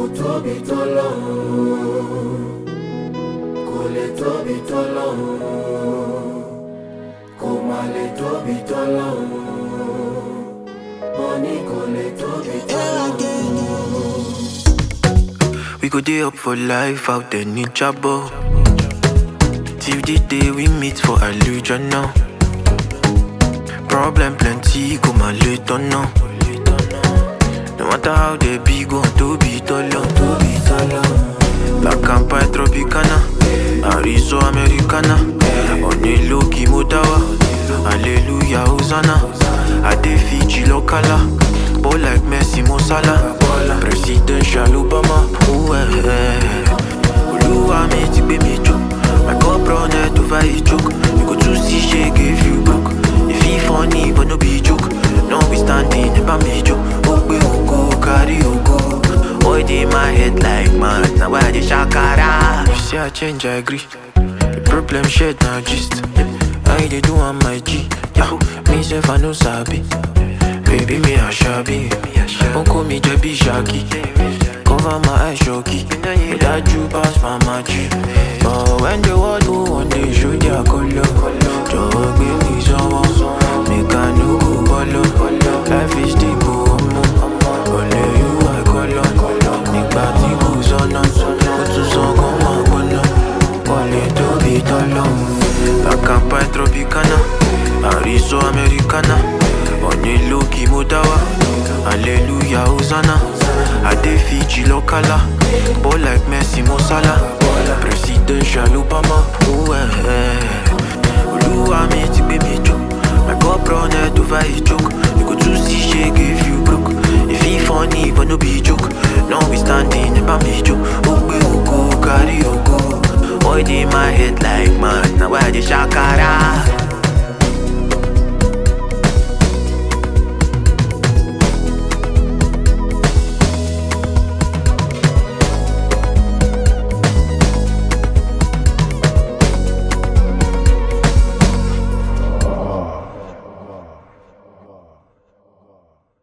tóbi tó lọ́hùn, kò lè tóbi tó lọ́hùn, kò má lè tóbi tó lọ́hùn, mo ní kò lè tóbi tó lọ́hùn. We go day up for life out there in trouble. Till the day we meet for illusion now. Problem plenty, go my later now. No matter how they be, go to be taller, to be taller. Black and white Tropicana, Arizo Americana. On a low Kimotawa, Hallelujah Hosanna. I dey Fiji locala, ball like Messi Mo Salah. Presidential Obama, Oluwa me ti gbe mi jo. My cup run head over a joke. You go to see shake if you broke. If he funny but no be joke. No be standing about me joke. Ogbe ogo carry ogo. Boy dey my head like mad. Now why they shakara? You say I change, I agree. The problem shared now gist. I dey do on my G. Yahoo, me self I no sabi. Baby me a shabby. Don't call me Jabby Shaggy. Cover my eyes shocky. Without you pass my magic. But when the world go one day show their color. Just give me someone. Make a new go follow. Life is deep, only you I call on. Nígbà tí kò sọ́nà, kò tún sọ́kàn máa gbóná. Wọlé tó bí tọ́lọ́. Black and white Tropicana, Arizo Americana. On a low Kimotawa, Hallelujah Hosanna. I dey Fiji locala, ball like Messi Mo Salah. Presidential Obama, Oluwa me ti gbe mi jo. My cup run head over a joke. You go to see shake if you broke. If he funny but no be joke. No be standing about me joke. Ogbe ogo carry ogo. Boy dey my head like mad. Now why they shakara?